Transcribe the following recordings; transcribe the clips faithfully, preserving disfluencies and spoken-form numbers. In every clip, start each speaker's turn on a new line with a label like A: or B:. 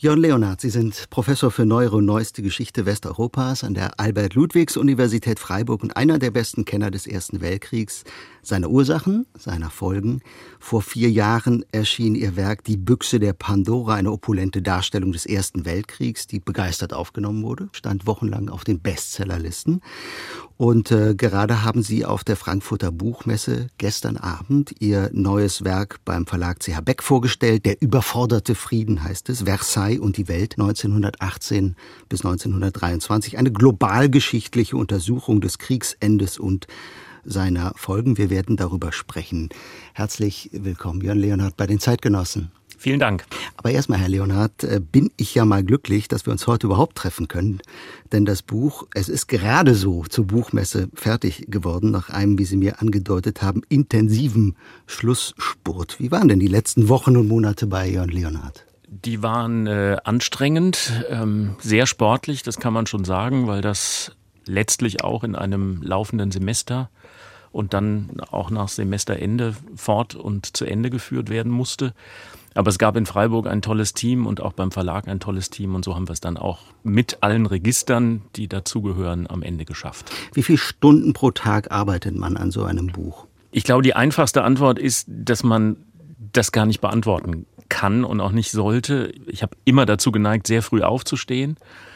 A: Jörn Leonhard, Sie sind Professor für Neuere und Neueste Geschichte Westeuropas an der Albert-Ludwigs-Universität Freiburg und einer der besten Kenner des Ersten Weltkriegs, seiner Ursachen, seiner Folgen. Vor vier Jahren erschien Ihr Werk Die Büchse der Pandora, eine opulente Darstellung des Ersten Weltkriegs, die begeistert aufgenommen wurde, stand wochenlang auf den Bestsellerlisten. Und äh, gerade haben Sie auf der Frankfurter Buchmesse gestern Abend Ihr neues Werk beim Verlag C H Beck vorgestellt. Der überforderte Frieden heißt es, Versailles und die Welt neunzehnhundertachtzehn bis neunzehnhundertdreiundzwanzig. Eine globalgeschichtliche Untersuchung des Kriegsendes und seiner Folgen. Wir werden darüber sprechen. Herzlich willkommen, Jörn Leonhard, bei den Zeitgenossen.
B: Vielen Dank.
A: Aber erstmal, Herr Leonhard, bin ich ja mal glücklich, dass wir uns heute überhaupt treffen können. Denn das Buch, es ist gerade so zur Buchmesse fertig geworden, nach einem, wie Sie mir angedeutet haben, intensiven Schlussspurt. Wie waren denn die letzten Wochen und Monate bei Jörn Leonhard?
B: Die waren äh, anstrengend, ähm, sehr sportlich, das kann man schon sagen, weil das letztlich auch in einem laufenden Semester und dann auch nach Semesterende fort und zu Ende geführt werden musste. Aber es gab in Freiburg ein tolles Team und auch beim Verlag ein tolles Team und so haben wir es dann auch mit allen Registern, die dazugehören, am Ende geschafft.
A: Wie viele Stunden pro Tag arbeitet man an so einem Buch?
B: Ich glaube, die einfachste Antwort ist, dass man das gar nicht beantworten kann und auch nicht sollte. Ich habe immer dazu geneigt, sehr früh aufzustehen.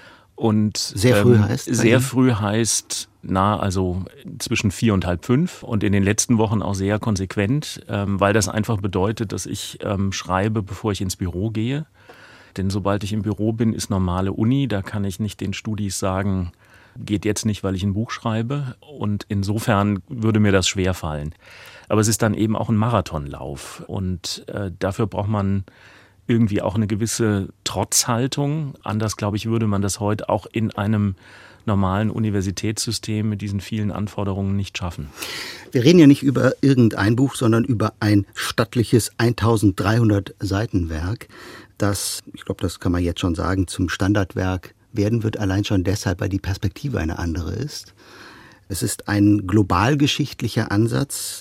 B: Und
A: sehr früh heißt?
B: Sehr früh heißt, na, also zwischen vier und halb fünf und in den letzten Wochen auch sehr konsequent, ähm, weil das einfach bedeutet, dass ich ähm, schreibe, bevor ich ins Büro gehe. Denn sobald ich im Büro bin, ist normale Uni, da kann ich nicht den Studis sagen, geht jetzt nicht, weil ich ein Buch schreibe. Und insofern würde mir das schwerfallen. Aber es ist dann eben auch ein Marathonlauf und äh, dafür braucht man irgendwie auch eine gewisse Trotzhaltung. Anders, glaube ich, würde man das heute auch in einem normalen Universitätssystem mit diesen vielen Anforderungen nicht schaffen.
A: Wir reden ja nicht über irgendein Buch, sondern über ein stattliches eintausenddreihundert Seiten Werk, das, ich glaube, das kann man jetzt schon sagen, zum Standardwerk werden wird, allein schon deshalb, weil die Perspektive eine andere ist. Es ist ein globalgeschichtlicher Ansatz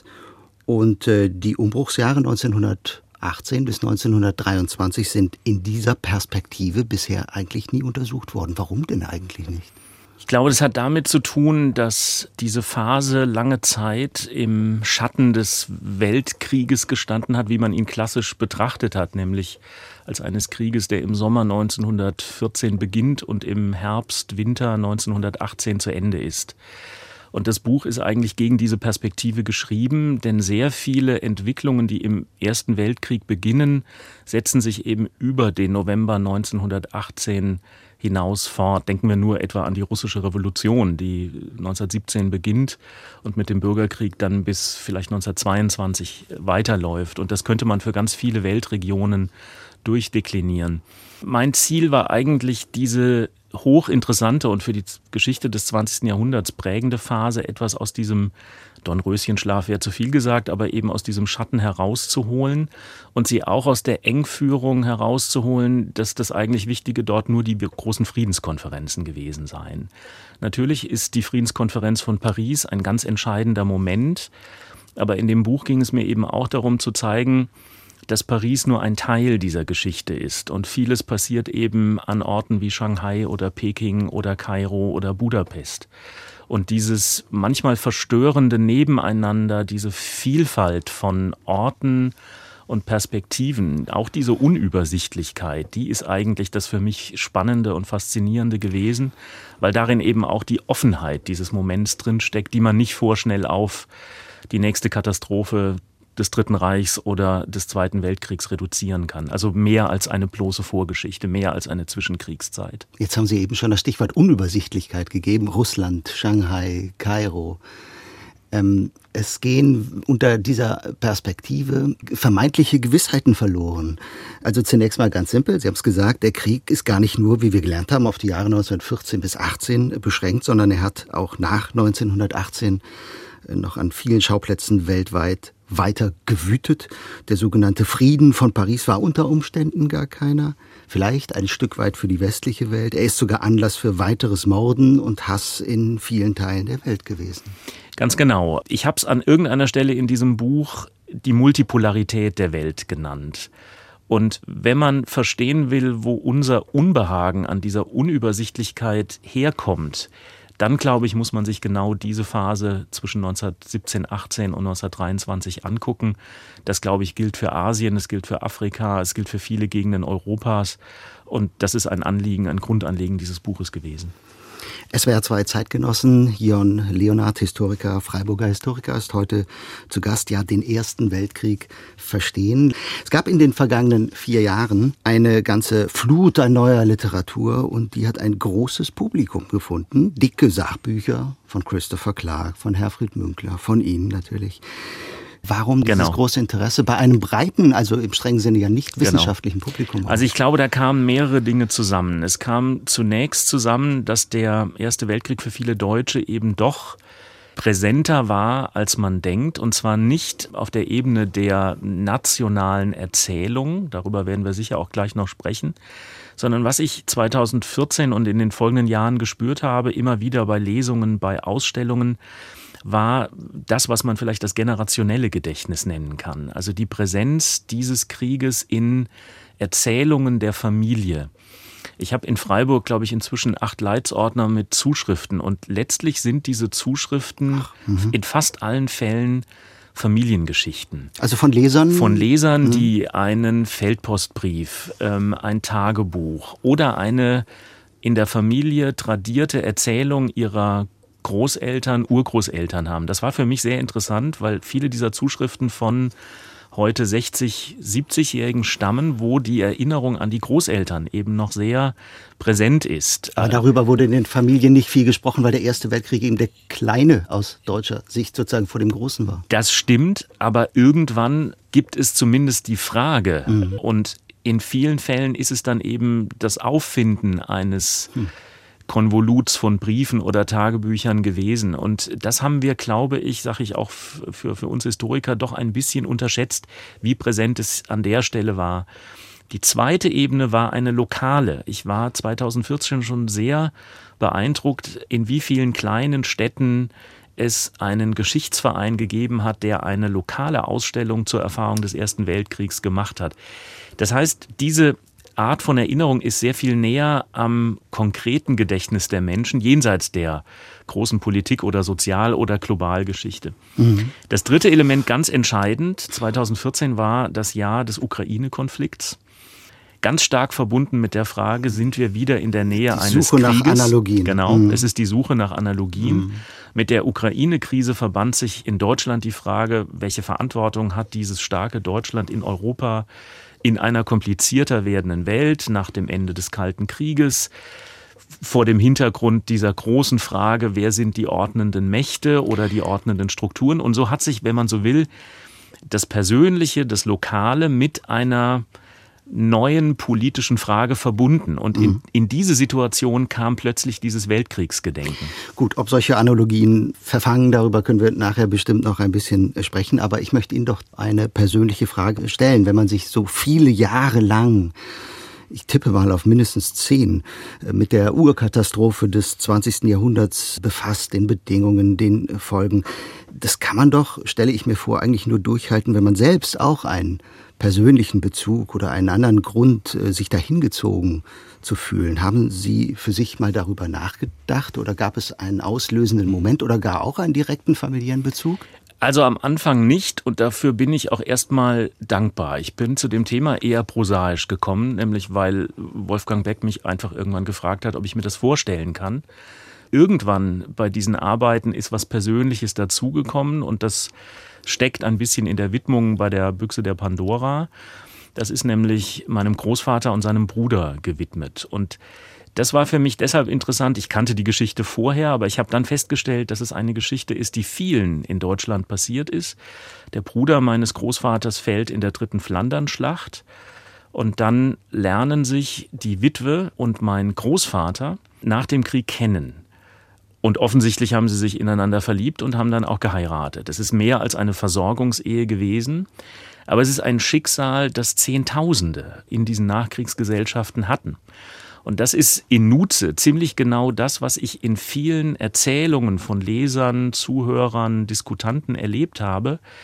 A: und äh, die Umbruchsjahre neunzehnhundertachtzehn bis neunzehnhundertdreiundzwanzig sind in dieser Perspektive bisher eigentlich nie untersucht worden. Warum denn eigentlich nicht?
B: Ich glaube, das hat damit zu tun, dass diese Phase lange Zeit im Schatten des Weltkrieges gestanden hat, wie man ihn klassisch betrachtet hat, nämlich als eines Krieges, der im Sommer neunzehnhundertvierzehn beginnt und im Herbst, Winter neunzehnhundertachtzehn zu Ende ist. Und das Buch ist eigentlich gegen diese Perspektive geschrieben, denn sehr viele Entwicklungen, die im Ersten Weltkrieg beginnen, setzen sich eben über den November neunzehnhundertachtzehn hinaus fort. Denken wir nur etwa an die russische Revolution, die neunzehnhundertsiebzehn beginnt und mit dem Bürgerkrieg dann bis vielleicht neunzehnhundertzweiundzwanzig weiterläuft. Und das könnte man für ganz viele Weltregionen durchdeklinieren. Mein Ziel war eigentlich, diese hochinteressante und für die Geschichte des zwanzigsten Jahrhunderts prägende Phase etwas aus diesem Dornröschenschlaf wäre zu viel gesagt, aber eben aus diesem Schatten herauszuholen und sie auch aus der Engführung herauszuholen, dass das eigentlich Wichtige dort nur die großen Friedenskonferenzen gewesen seien. Natürlich ist die Friedenskonferenz von Paris ein ganz entscheidender Moment, aber in dem Buch ging es mir eben auch darum zu zeigen, dass Paris nur ein Teil dieser Geschichte ist und vieles passiert eben an Orten wie Shanghai oder Peking oder Kairo oder Budapest. Und dieses manchmal verstörende Nebeneinander, diese Vielfalt von Orten und Perspektiven, auch diese Unübersichtlichkeit, die ist eigentlich das für mich Spannende und Faszinierende gewesen, weil darin eben auch die Offenheit dieses Moments drinsteckt, die man nicht vorschnell auf die nächste Katastrophe des Dritten Reichs oder des Zweiten Weltkriegs reduzieren kann. Also mehr als eine bloße Vorgeschichte, mehr als eine Zwischenkriegszeit.
A: Jetzt haben Sie eben schon das Stichwort Unübersichtlichkeit gegeben. Russland, Shanghai, Kairo. Ähm, es gehen unter dieser Perspektive vermeintliche Gewissheiten verloren. Also zunächst mal ganz simpel. Sie haben es gesagt, der Krieg ist gar nicht nur, wie wir gelernt haben, auf die Jahre neunzehnhundertvierzehn bis achtzehn beschränkt, sondern er hat auch nach neunzehnhundertachtzehn noch an vielen Schauplätzen weltweit weiter gewütet. Der sogenannte Frieden von Paris war unter Umständen gar keiner. Vielleicht ein Stück weit für die westliche Welt. Er ist sogar Anlass für weiteres Morden und Hass in vielen Teilen der Welt gewesen.
B: Ganz genau. Ich habe es an irgendeiner Stelle in diesem Buch die Multipolarität der Welt genannt. Und wenn man verstehen will, wo unser Unbehagen an dieser Unübersichtlichkeit herkommt, dann, glaube ich, muss man sich genau diese Phase zwischen neunzehnhundertsiebzehn, achtzehn und neunzehnhundertdreiundzwanzig angucken. Das, glaube ich, gilt für Asien, es gilt für Afrika, es gilt für viele Gegenden Europas. Und das ist ein Anliegen, ein Grundanliegen dieses Buches gewesen.
A: S W R zwei Zeitgenossen, Jon Leonhardt, Historiker, Freiburger Historiker, ist heute zu Gast. Ja, den Ersten Weltkrieg verstehen. Es gab in den vergangenen vier Jahren eine ganze Flut an neuer Literatur und die hat ein großes Publikum gefunden. Dicke Sachbücher von Christopher Clark, von Herfried Münkler, von Ihnen natürlich. Warum dieses genau. große Interesse bei einem breiten, also im strengen Sinne ja nicht wissenschaftlichen genau. Publikum?
B: Also ich glaube, da kamen mehrere Dinge zusammen. Es kam zunächst zusammen, dass der Erste Weltkrieg für viele Deutsche eben doch präsenter war, als man denkt. Und zwar nicht auf der Ebene der nationalen Erzählung, darüber werden wir sicher auch gleich noch sprechen, sondern was ich zweitausendvierzehn und in den folgenden Jahren gespürt habe, immer wieder bei Lesungen, bei Ausstellungen, war das, was man vielleicht das generationelle Gedächtnis nennen kann. Also die Präsenz dieses Krieges in Erzählungen der Familie. Ich habe in Freiburg, glaube ich, inzwischen acht Leitsordner mit Zuschriften und letztlich sind diese Zuschriften Ach, in fast allen Fällen Familiengeschichten.
A: Also von Lesern?
B: Von Lesern, mhm. die einen Feldpostbrief, ähm, ein Tagebuch oder eine in der Familie tradierte Erzählung ihrer Großeltern, Urgroßeltern haben. Das war für mich sehr interessant, weil viele dieser Zuschriften von heute sechzig-, siebzigjährigen stammen, wo die Erinnerung an die Großeltern eben noch sehr präsent ist.
A: Aber darüber wurde in den Familien nicht viel gesprochen, weil der Erste Weltkrieg eben der Kleine aus deutscher Sicht sozusagen vor dem Großen war.
B: Das stimmt, aber irgendwann gibt es zumindest die Frage. Mhm. Und in vielen Fällen ist es dann eben das Auffinden eines mhm. Konvoluts von Briefen oder Tagebüchern gewesen. Und das haben wir, glaube ich, sage ich auch für, für uns Historiker, doch ein bisschen unterschätzt, wie präsent es an der Stelle war. Die zweite Ebene war eine lokale. Ich war zweitausendvierzehn schon sehr beeindruckt, in wie vielen kleinen Städten es einen Geschichtsverein gegeben hat, der eine lokale Ausstellung zur Erfahrung des Ersten Weltkriegs gemacht hat. Das heißt, diese Art von Erinnerung ist sehr viel näher am konkreten Gedächtnis der Menschen, jenseits der großen Politik- oder Sozial- oder Globalgeschichte. Mhm. Das dritte Element, ganz entscheidend, zweitausendvierzehn war das Jahr des Ukraine-Konflikts. Ganz stark verbunden mit der Frage, sind wir wieder in der Nähe die eines
A: Suche
B: Krieges?
A: Nach Analogien.
B: Genau,
A: mhm.
B: es ist die Suche nach Analogien. Mhm. Mit der Ukraine-Krise verband sich in Deutschland die Frage, welche Verantwortung hat dieses starke Deutschland in Europa in einer komplizierter werdenden Welt nach dem Ende des Kalten Krieges, vor dem Hintergrund dieser großen Frage, wer sind die ordnenden Mächte oder die ordnenden Strukturen. Und so hat sich, wenn man so will, das Persönliche, das Lokale mit einer neuen politischen Frage verbunden. Und in, in diese Situation kam plötzlich dieses Weltkriegsgedenken.
A: Gut, ob solche Analogien verfangen, darüber können wir nachher bestimmt noch ein bisschen sprechen. Aber ich möchte Ihnen doch eine persönliche Frage stellen. Wenn man sich so viele Jahre lang, ich tippe mal auf mindestens zehn, mit der Urkatastrophe des zwanzigsten Jahrhunderts befasst, den Bedingungen, den Folgen, das kann man doch, stelle ich mir vor, eigentlich nur durchhalten, wenn man selbst auch einen persönlichen Bezug oder einen anderen Grund, sich dahingezogen zu fühlen. Haben Sie für sich mal darüber nachgedacht oder gab es einen auslösenden Moment oder gar auch einen direkten familiären Bezug?
B: Also am Anfang nicht und dafür bin ich auch erstmal dankbar. Ich bin zu dem Thema eher prosaisch gekommen, nämlich weil Wolfgang Beck mich einfach irgendwann gefragt hat, ob ich mir das vorstellen kann. Irgendwann bei diesen Arbeiten ist was Persönliches dazugekommen und das steckt ein bisschen in der Widmung bei der Büchse der Pandora. Das ist nämlich meinem Großvater und seinem Bruder gewidmet. Und das war für mich deshalb interessant. Ich kannte die Geschichte vorher, aber ich habe dann festgestellt, dass es eine Geschichte ist, die vielen in Deutschland passiert ist. Der Bruder meines Großvaters fällt in der dritten Flandernschlacht. Und dann lernen sich die Witwe und mein Großvater nach dem Krieg kennen. Und offensichtlich haben sie sich ineinander verliebt und haben dann auch geheiratet. Es ist mehr als eine Versorgungsehe gewesen. Aber es ist ein Schicksal, das Zehntausende in diesen Nachkriegsgesellschaften hatten. Und das ist in Nutze ziemlich genau das, was ich in vielen Erzählungen von Lesern, Zuhörern, Diskutanten erlebt habe.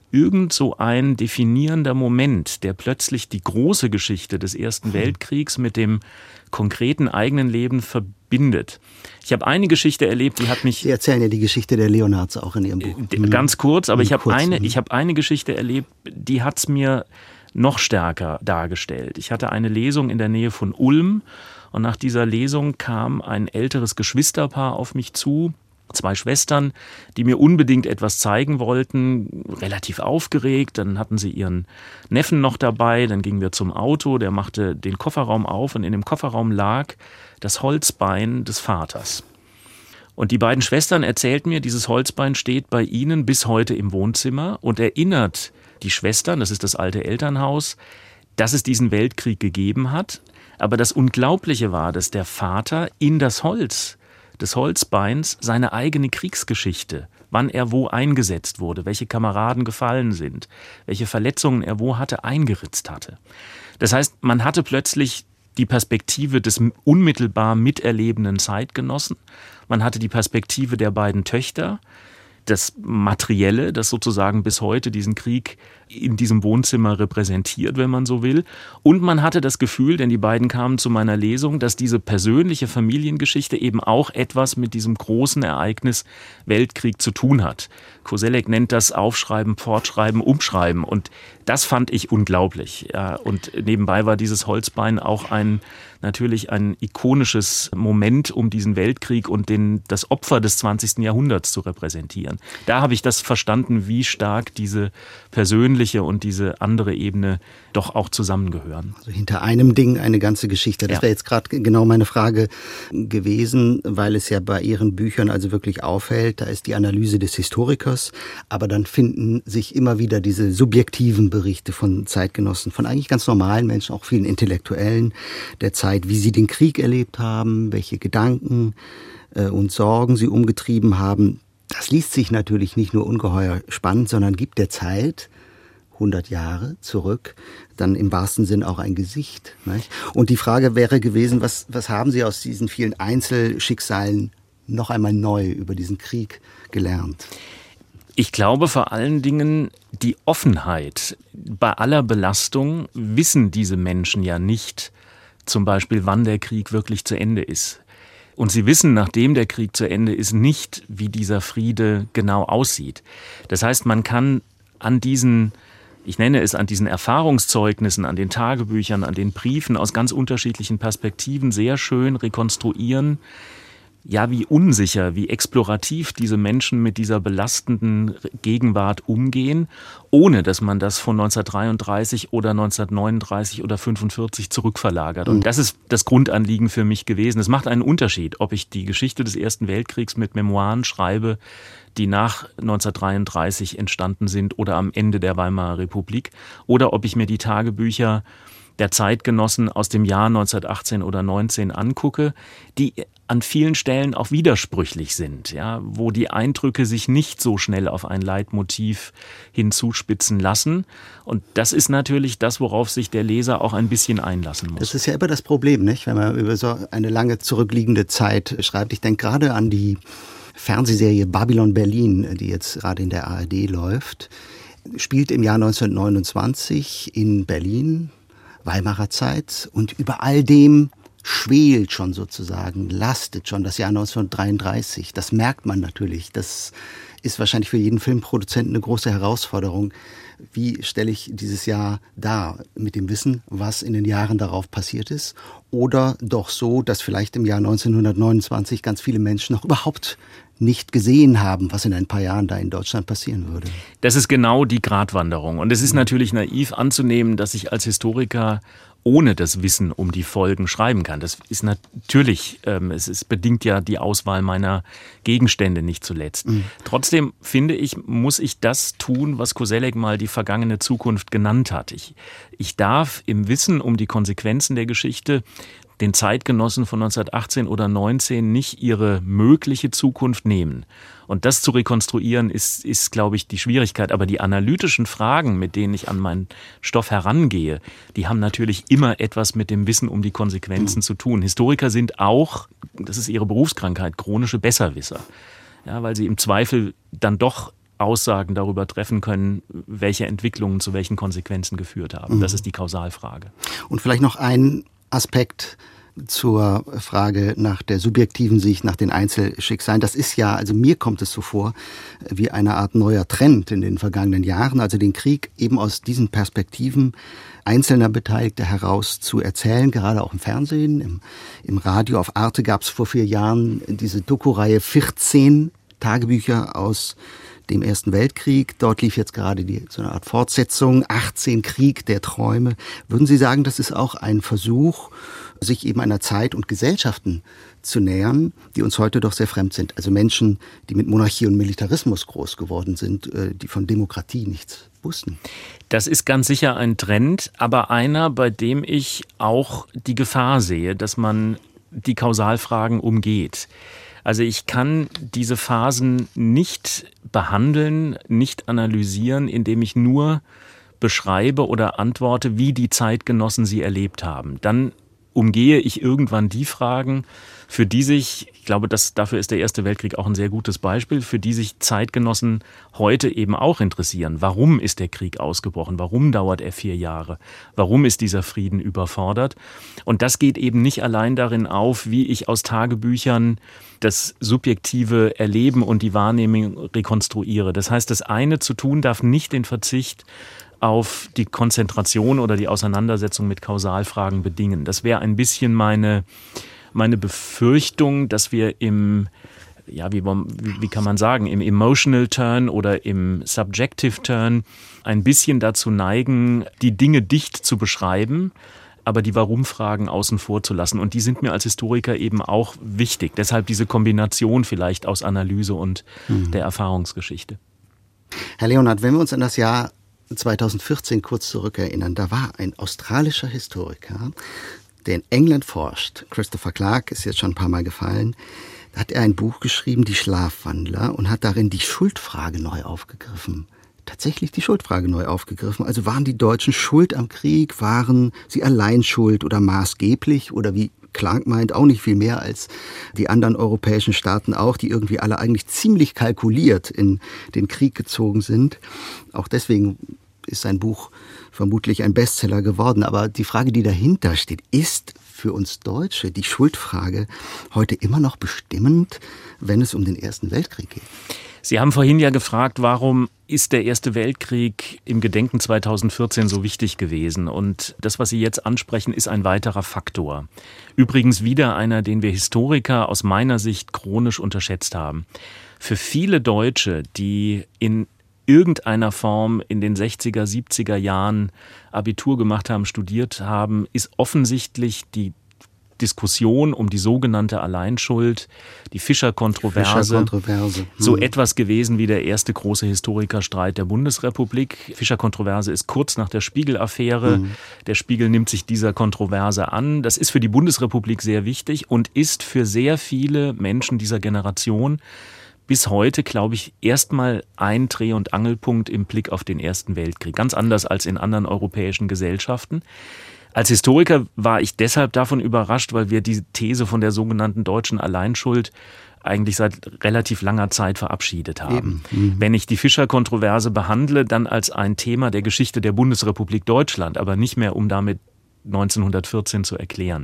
B: irgend so ein definierender Moment, der plötzlich die große Geschichte des Ersten Weltkriegs mit dem konkreten eigenen Leben verbindet. Ich habe eine Geschichte erlebt, die hat mich...
A: Sie erzählen ja die Geschichte der Leonhards auch in Ihrem Buch.
B: Ganz kurz, aber ich habe
A: kurz,
B: eine, ich habe eine Geschichte erlebt, die hat es mir noch stärker dargestellt. Ich hatte eine Lesung in der Nähe von Ulm und nach dieser Lesung kam ein älteres Geschwisterpaar auf mich zu, zwei Schwestern, die mir unbedingt etwas zeigen wollten, relativ aufgeregt. Dann hatten sie ihren Neffen noch dabei, dann gingen wir zum Auto, der machte den Kofferraum auf und in dem Kofferraum lag das Holzbein des Vaters. Und die beiden Schwestern erzählten mir, dieses Holzbein steht bei ihnen bis heute im Wohnzimmer und erinnert die Schwestern, das ist das alte Elternhaus, dass es diesen Weltkrieg gegeben hat. Aber das Unglaubliche war, dass der Vater in das Holz des Holzbeins seine eigene Kriegsgeschichte, wann er wo eingesetzt wurde, welche Kameraden gefallen sind, welche Verletzungen er wo hatte, eingeritzt hatte. Das heißt, man hatte plötzlich die Perspektive des unmittelbar miterlebenden Zeitgenossen, man hatte die Perspektive der beiden Töchter, das Materielle, das sozusagen bis heute diesen Krieg in diesem Wohnzimmer repräsentiert, wenn man so will. Und man hatte das Gefühl, denn die beiden kamen zu meiner Lesung, dass diese persönliche Familiengeschichte eben auch etwas mit diesem großen Ereignis Weltkrieg zu tun hat. Koselleck nennt das Aufschreiben, Fortschreiben, Umschreiben. Und das fand ich unglaublich. Ja, und nebenbei war dieses Holzbein auch ein natürlich ein ikonisches Moment, um diesen Weltkrieg und den, das Opfer des zwanzigsten Jahrhunderts zu repräsentieren. Da habe ich das verstanden, wie stark diese persönliche und diese andere Ebene doch auch zusammengehören.
A: Also hinter einem Ding eine ganze Geschichte. Das ja. wäre jetzt gerade genau meine Frage gewesen, weil es ja bei Ihren Büchern also wirklich auffällt, da ist die Analyse des Historikers, aber dann finden sich immer wieder diese subjektiven Berichte von Zeitgenossen, von eigentlich ganz normalen Menschen, auch vielen Intellektuellen der Zeit, wie sie den Krieg erlebt haben, welche Gedanken äh, und Sorgen sie umgetrieben haben. Das liest sich natürlich nicht nur ungeheuer spannend, sondern gibt der Zeit hundert Jahre zurück dann im wahrsten Sinn auch ein Gesicht. Nicht? Und die Frage wäre gewesen, was, was haben Sie aus diesen vielen Einzelschicksalen noch einmal neu über diesen Krieg gelernt?
B: Ich glaube vor allen Dingen die Offenheit. Bei aller Belastung wissen diese Menschen ja nicht, zum Beispiel, wann der Krieg wirklich zu Ende ist. Und sie wissen, nachdem der Krieg zu Ende ist, nicht, wie dieser Friede genau aussieht. Das heißt, man kann an diesen, ich nenne es an diesen Erfahrungszeugnissen, an den Tagebüchern, an den Briefen aus ganz unterschiedlichen Perspektiven sehr schön rekonstruieren, ja, wie unsicher, wie explorativ diese Menschen mit dieser belastenden Gegenwart umgehen, ohne dass man das von neunzehnhundertdreiunddreißig oder neunzehnhundertneununddreißig oder fünfundvierzig zurückverlagert. Und das ist das Grundanliegen für mich gewesen. Es macht einen Unterschied, ob ich die Geschichte des Ersten Weltkriegs mit Memoiren schreibe, die nach neunzehnhundertdreiunddreißig entstanden sind oder am Ende der Weimarer Republik, oder ob ich mir die Tagebücher der Zeitgenossen aus dem Jahr neunzehnhundertachtzehn oder neunzehn angucke, die an vielen Stellen auch widersprüchlich sind, ja, wo die Eindrücke sich nicht so schnell auf ein Leitmotiv hinzuspitzen lassen. Und das ist natürlich das, worauf sich der Leser auch ein bisschen einlassen muss.
A: Das ist ja immer das Problem, nicht? Wenn man über so eine lange zurückliegende Zeit schreibt. Ich denke gerade an die Fernsehserie Babylon Berlin, die jetzt gerade in der A R D läuft, spielt im Jahr neunzehnhundertneunundzwanzig in Berlin, Weimarer Zeit, und über all dem schwelt schon sozusagen, lastet schon das Jahr neunzehnhundertdreiunddreißig. Das merkt man natürlich. Das ist wahrscheinlich für jeden Filmproduzenten eine große Herausforderung. Wie stelle ich dieses Jahr dar mit dem Wissen, was in den Jahren darauf passiert ist? Oder doch so, dass vielleicht im Jahr neunzehnhundertneunundzwanzig ganz viele Menschen noch überhaupt nicht gesehen haben, was in ein paar Jahren da in Deutschland passieren würde.
B: Das ist genau die Gratwanderung. Und es ist natürlich naiv anzunehmen, dass ich als Historiker ohne das Wissen um die Folgen schreiben kann. Das ist natürlich, ähm, es ist, bedingt ja die Auswahl meiner Gegenstände nicht zuletzt. Mhm. Trotzdem finde ich, muss ich das tun, was Koselleck mal die vergangene Zukunft genannt hat. Ich, ich darf im Wissen um die Konsequenzen der Geschichte den Zeitgenossen von neunzehnhundertachtzehn oder neunzehn nicht ihre mögliche Zukunft nehmen. Und das zu rekonstruieren ist, ist, glaube ich, die Schwierigkeit. Aber die analytischen Fragen, mit denen ich an meinen Stoff herangehe, die haben natürlich immer etwas mit dem Wissen um die Konsequenzen mhm. zu tun. Historiker sind auch, das ist ihre Berufskrankheit, chronische Besserwisser. Ja, weil sie im Zweifel dann doch Aussagen darüber treffen können, welche Entwicklungen zu welchen Konsequenzen geführt haben. Mhm. Das ist die Kausalfrage.
A: Und vielleicht noch ein Aspekt zur Frage nach der subjektiven Sicht, nach den Einzelschicksalen. Das ist ja, also mir kommt es so vor, wie eine Art neuer Trend in den vergangenen Jahren, also den Krieg eben aus diesen Perspektiven einzelner Beteiligter heraus zu erzählen, gerade auch im Fernsehen, im, im Radio. Auf Arte gab es vor vier Jahren diese Doku-Reihe vierzehn Tagebücher aus dem Ersten Weltkrieg. Dort lief jetzt gerade die, so eine Art Fortsetzung, achtzehn Krieg der Träume. Würden Sie sagen, das ist auch ein Versuch, sich eben einer Zeit und Gesellschaften zu nähern, die uns heute doch sehr fremd sind? Also Menschen, die mit Monarchie und Militarismus groß geworden sind, die von Demokratie nichts wussten.
B: Das ist ganz sicher ein Trend, aber einer, bei dem ich auch die Gefahr sehe, dass man die Kausalfragen umgeht. Also ich kann diese Phasen nicht behandeln, nicht analysieren, indem ich nur beschreibe oder antworte, wie die Zeitgenossen sie erlebt haben. Dann umgehe ich irgendwann die Fragen, für die sich, ich glaube, das, dafür ist der Erste Weltkrieg auch ein sehr gutes Beispiel, für die sich Zeitgenossen heute eben auch interessieren. Warum ist der Krieg ausgebrochen? Warum dauert er vier Jahre? Warum ist dieser Frieden überfordert? Und das geht eben nicht allein darin auf, wie ich aus Tagebüchern das subjektive Erleben und die Wahrnehmung rekonstruiere. Das heißt, das eine zu tun darf nicht den Verzicht auf die Konzentration oder die Auseinandersetzung mit Kausalfragen bedingen. Das wäre ein bisschen meine, meine Befürchtung, dass wir im, ja, wie, wie kann man sagen, im Emotional Turn oder im Subjective Turn ein bisschen dazu neigen, die Dinge dicht zu beschreiben, aber die Warum-Fragen außen vor zu lassen. Und die sind mir als Historiker eben auch wichtig. Deshalb diese Kombination vielleicht aus Analyse und mhm. der Erfahrungsgeschichte.
A: Herr Leonhard, wenn wir uns an das Jahr zweitausendvierzehn kurz zurückerinnern, da war ein australischer Historiker, der in England forscht. Christopher Clark ist jetzt schon ein paar Mal gefallen. Da hat er ein Buch geschrieben, Die Schlafwandler, und hat darin die Schuldfrage neu aufgegriffen. Tatsächlich die Schuldfrage neu aufgegriffen. Also waren die Deutschen schuld am Krieg? Waren sie allein schuld oder maßgeblich? Oder wie Clark meint, auch nicht viel mehr als die anderen europäischen Staaten auch, die irgendwie alle eigentlich ziemlich kalkuliert in den Krieg gezogen sind. Auch deswegen ist sein Buch vermutlich ein Bestseller geworden. Aber die Frage, die dahinter steht, ist für uns Deutsche die Schuldfrage heute immer noch bestimmend, wenn es um den Ersten Weltkrieg geht?
B: Sie haben vorhin ja gefragt, warum ist der Erste Weltkrieg im Gedenken zweitausendvierzehn so wichtig gewesen? Und das, was Sie jetzt ansprechen, ist ein weiterer Faktor. Übrigens wieder einer, den wir Historiker aus meiner Sicht chronisch unterschätzt haben. Für viele Deutsche, die in irgendeiner Form in den sechziger, siebziger Jahren Abitur gemacht haben, studiert haben, ist offensichtlich die Diskussion um die sogenannte Alleinschuld, die Fischer-Kontroverse,
A: Fischer-Kontroverse. Hm.
B: so etwas gewesen wie der erste große Historikerstreit der Bundesrepublik. Fischer-Kontroverse ist kurz nach der Spiegel-Affäre. Hm. Der Spiegel nimmt sich dieser Kontroverse an. Das ist für die Bundesrepublik sehr wichtig und ist für sehr viele Menschen dieser Generation bis heute, glaube ich, erstmal ein Dreh- und Angelpunkt im Blick auf den Ersten Weltkrieg. Ganz anders als in anderen europäischen Gesellschaften. Als Historiker war ich deshalb davon überrascht, weil wir die These von der sogenannten deutschen Alleinschuld eigentlich seit relativ langer Zeit verabschiedet haben. Mhm. Wenn ich die Fischer-Kontroverse behandle, dann als ein Thema der Geschichte der Bundesrepublik Deutschland, aber nicht mehr, um damit neunzehnhundertvierzehn zu erklären.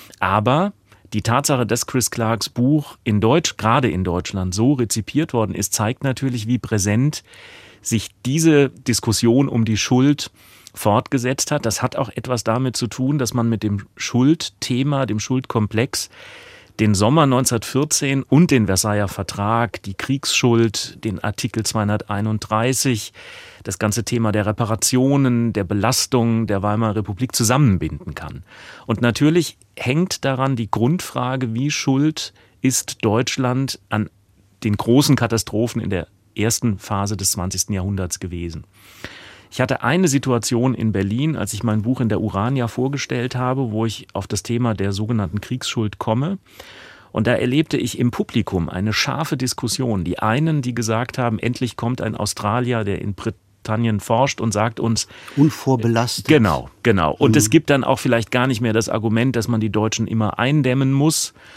B: Aber die Tatsache, dass Chris Clarks Buch in Deutsch, gerade in Deutschland, so rezipiert worden ist, zeigt natürlich, wie präsent sich diese Diskussion um die Schuld fortgesetzt hat. Das hat auch etwas damit zu tun, dass man mit dem Schuldthema, dem Schuldkomplex, den Sommer neunzehnhundertvierzehn und den Versailler Vertrag, die Kriegsschuld, den Artikel zweihunderteinunddreißig, das ganze Thema der Reparationen, der Belastung der Weimarer Republik zusammenbinden kann. Und natürlich hängt daran die Grundfrage, wie schuld ist Deutschland an den großen Katastrophen in der ersten Phase des zwanzigsten Jahrhunderts gewesen. Ich hatte eine Situation in Berlin, als ich mein Buch in der Urania vorgestellt habe, wo ich auf das Thema der sogenannten Kriegsschuld komme. Und da erlebte ich im Publikum eine scharfe Diskussion. Die einen, die gesagt haben, endlich kommt ein Australier, der in Britannien forscht und sagt uns...
A: Unvorbelastet.
B: Genau, genau. Und
A: mhm.
B: es gibt dann auch vielleicht gar nicht mehr das Argument, dass man die Deutschen immer eindämmen muss.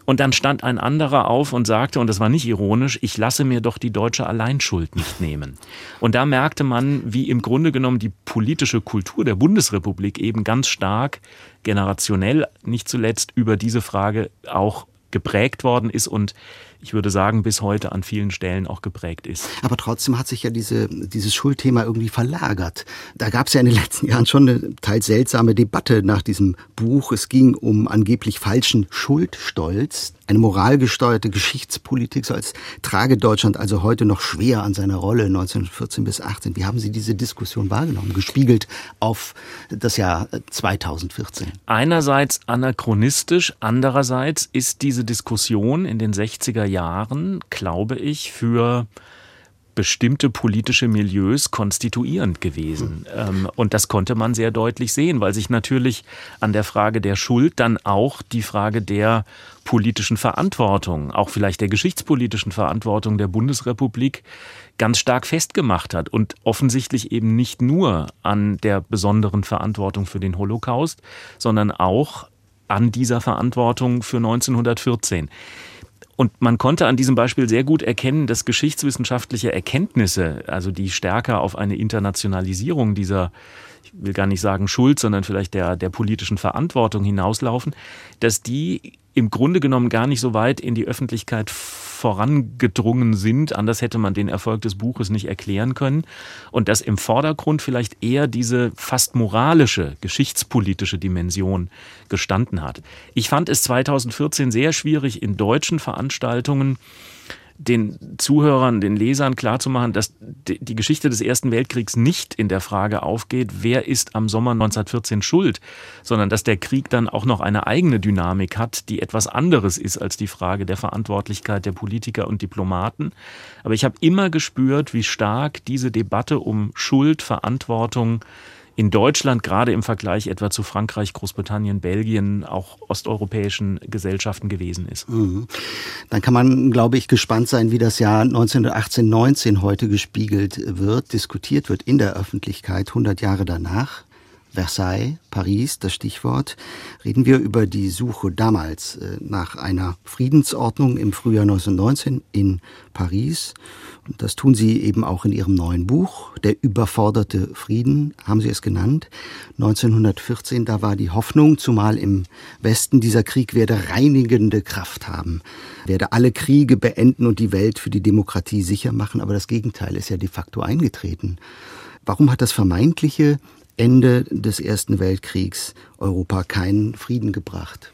B: Und dann stand ein anderer auf und sagte, und das war nicht ironisch, ich lasse mir doch die deutsche Alleinschuld nicht nehmen. Und da merkte man, wie im Grunde genommen die politische Kultur der Bundesrepublik eben ganz stark, generationell nicht zuletzt, über diese Frage auch geprägt worden ist und ich würde sagen, bis heute an vielen Stellen auch geprägt ist.
A: Aber trotzdem hat sich ja diese, dieses Schuldthema irgendwie verlagert. Da gab es ja in den letzten Jahren schon eine teils seltsame Debatte nach diesem Buch. Es ging um angeblich falschen Schuldstolz. Eine moralgesteuerte Geschichtspolitik, so als trage Deutschland also heute noch schwer an seiner Rolle neunzehnhundertvierzehn bis achtzehn. Wie haben Sie diese Diskussion wahrgenommen, gespiegelt auf das Jahr zweitausendvierzehn?
B: Einerseits anachronistisch, andererseits ist diese Diskussion in den sechziger Jahren, glaube ich, für bestimmte politische Milieus konstituierend gewesen. Mhm. Und das konnte man sehr deutlich sehen, weil sich natürlich an der Frage der Schuld dann auch die Frage der politischen Verantwortung, auch vielleicht der geschichtspolitischen Verantwortung der Bundesrepublik ganz stark festgemacht hat und offensichtlich eben nicht nur an der besonderen Verantwortung für den Holocaust, sondern auch an dieser Verantwortung für neunzehnhundertvierzehn. Und man konnte an diesem Beispiel sehr gut erkennen, dass geschichtswissenschaftliche Erkenntnisse, also die stärker auf eine Internationalisierung dieser, ich will gar nicht sagen Schuld, sondern vielleicht der, der politischen Verantwortung hinauslaufen, dass die im Grunde genommen gar nicht so weit in die Öffentlichkeit vorangedrungen sind. Anders hätte man den Erfolg des Buches nicht erklären können. Und dass im Vordergrund vielleicht eher diese fast moralische, geschichtspolitische Dimension gestanden hat. Ich fand es zweitausendvierzehn sehr schwierig, in deutschen Veranstaltungen den Zuhörern, den Lesern klarzumachen, dass die Geschichte des Ersten Weltkriegs nicht in der Frage aufgeht, wer ist am Sommer neunzehnhundertvierzehn schuld, sondern dass der Krieg dann auch noch eine eigene Dynamik hat, die etwas anderes ist als die Frage der Verantwortlichkeit der Politiker und Diplomaten. Aber ich habe immer gespürt, wie stark diese Debatte um Schuld, Verantwortung in Deutschland, gerade im Vergleich etwa zu Frankreich, Großbritannien, Belgien, auch osteuropäischen Gesellschaften gewesen ist.
A: Mhm. Dann kann man, glaube ich, gespannt sein, wie das Jahr neunzehnhundertachtzehn neunzehn heute gespiegelt wird, diskutiert wird in der Öffentlichkeit, hundert Jahre danach. Versailles, Paris, das Stichwort. Reden wir über die Suche damals nach einer Friedensordnung im Frühjahr neunzehnhundertneunzehn in Paris. Und das tun Sie eben auch in Ihrem neuen Buch, Der überforderte Frieden, haben Sie es genannt. neunzehnhundertvierzehn, da war die Hoffnung, zumal im Westen, dieser Krieg werde reinigende Kraft haben, werde alle Kriege beenden und die Welt für die Demokratie sicher machen. Aber das Gegenteil ist ja de facto eingetreten. Warum hat das vermeintliche Ende des Ersten Weltkriegs Europa keinen Frieden gebracht?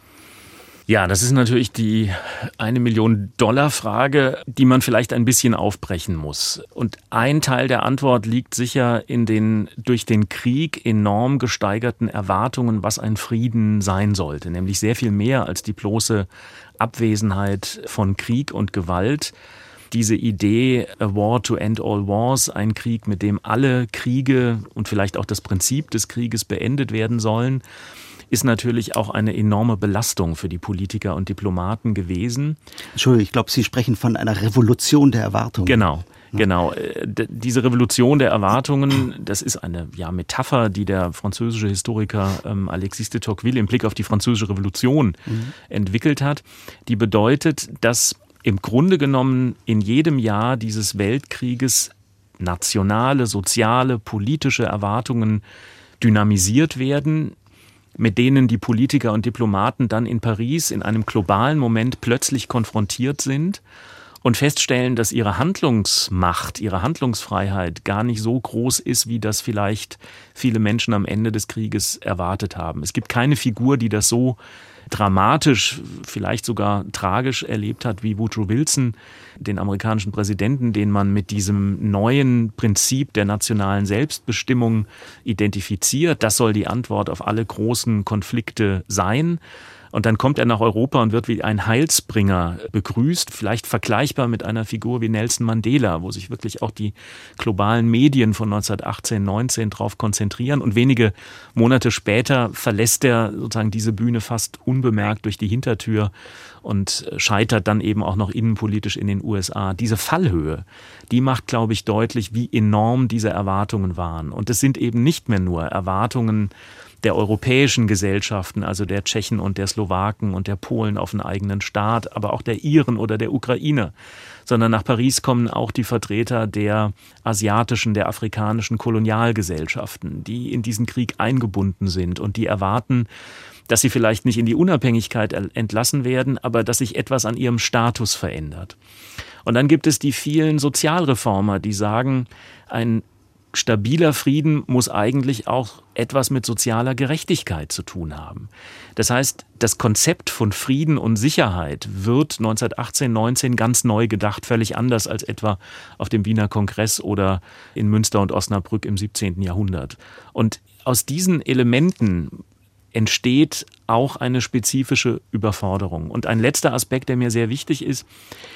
B: Ja, das ist natürlich die eine Million Dollar Frage, die man vielleicht ein bisschen aufbrechen muss. Und ein Teil der Antwort liegt sicher in den durch den Krieg enorm gesteigerten Erwartungen, was ein Frieden sein sollte. Nämlich sehr viel mehr als die bloße Abwesenheit von Krieg und Gewalt. Diese Idee, a war to end all wars, ein Krieg, mit dem alle Kriege und vielleicht auch das Prinzip des Krieges beendet werden sollen, ist natürlich auch eine enorme Belastung für die Politiker und Diplomaten gewesen.
A: Entschuldigung, ich glaube, Sie sprechen von einer Revolution der Erwartungen.
B: Genau. Genau, diese Revolution der Erwartungen, das ist eine ja, Metapher, die der französische Historiker ähm, Alexis de Tocqueville im Blick auf die französische Revolution mhm. entwickelt hat. Die bedeutet, dass im Grunde genommen in jedem Jahr dieses Weltkrieges nationale, soziale, politische Erwartungen dynamisiert werden, mit denen die Politiker und Diplomaten dann in Paris in einem globalen Moment plötzlich konfrontiert sind und feststellen, dass ihre Handlungsmacht, ihre Handlungsfreiheit gar nicht so groß ist, wie das vielleicht viele Menschen am Ende des Krieges erwartet haben. Es gibt keine Figur, die das so dramatisch, vielleicht sogar tragisch erlebt hat wie Woodrow Wilson, den amerikanischen Präsidenten, den man mit diesem neuen Prinzip der nationalen Selbstbestimmung identifiziert. Das soll die Antwort auf alle großen Konflikte sein. Und dann kommt er nach Europa und wird wie ein Heilsbringer begrüßt, vielleicht vergleichbar mit einer Figur wie Nelson Mandela, wo sich wirklich auch die globalen Medien von neunzehnhundertachtzehn neunzehn drauf konzentrieren. Und wenige Monate später verlässt er sozusagen diese Bühne fast unbemerkt durch die Hintertür und scheitert dann eben auch noch innenpolitisch in den U S A. Diese Fallhöhe, die macht, glaube ich, deutlich, wie enorm diese Erwartungen waren. Und es sind eben nicht mehr nur Erwartungen der europäischen Gesellschaften, also der Tschechen und der Slowaken und der Polen auf einen eigenen Staat, aber auch der Iren oder der Ukrainer, sondern nach Paris kommen auch die Vertreter der asiatischen, der afrikanischen Kolonialgesellschaften, die in diesen Krieg eingebunden sind und die erwarten, dass sie vielleicht nicht in die Unabhängigkeit entlassen werden, aber dass sich etwas an ihrem Status verändert. Und dann gibt es die vielen Sozialreformer, die sagen, ein stabiler Frieden muss eigentlich auch etwas mit sozialer Gerechtigkeit zu tun haben. Das heißt, das Konzept von Frieden und Sicherheit wird neunzehnhundertachtzehn, neunzehn ganz neu gedacht, völlig anders als etwa auf dem Wiener Kongress oder in Münster und Osnabrück im siebzehnten Jahrhundert. Und aus diesen Elementen entsteht auch eine spezifische Überforderung. Und ein letzter Aspekt, der mir sehr wichtig ist: